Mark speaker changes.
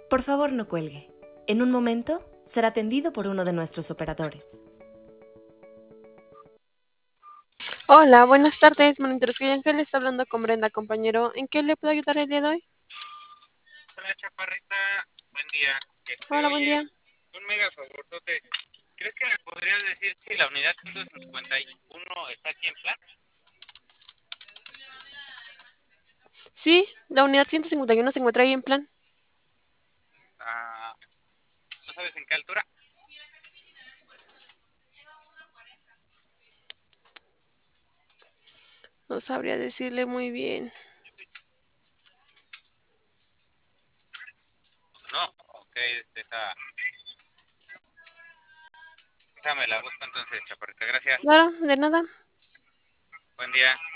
Speaker 1: Por favor, no cuelgue. En un momento será atendido por uno de nuestros operadores.
Speaker 2: Hola, buenas tardes. Monitor Soy Ángel está hablando con Brenda, compañero. ¿En qué le puedo ayudar el día de hoy?
Speaker 3: Hola, Chaparrita, buen día.
Speaker 2: Hola, buen
Speaker 3: Oye,
Speaker 2: día.
Speaker 3: un mega favorzote. ¿Crees que me podrías decir si la unidad 151 está aquí en plan?
Speaker 2: Sí, la unidad 151 se encuentra ahí en plan.
Speaker 3: Ah, ¿no sabes en qué altura?
Speaker 2: No sabría decirle muy bien.
Speaker 3: No, ok, déjame la busco entonces, Chaparrita. Gracias.
Speaker 2: Claro, de nada.
Speaker 3: Buen día.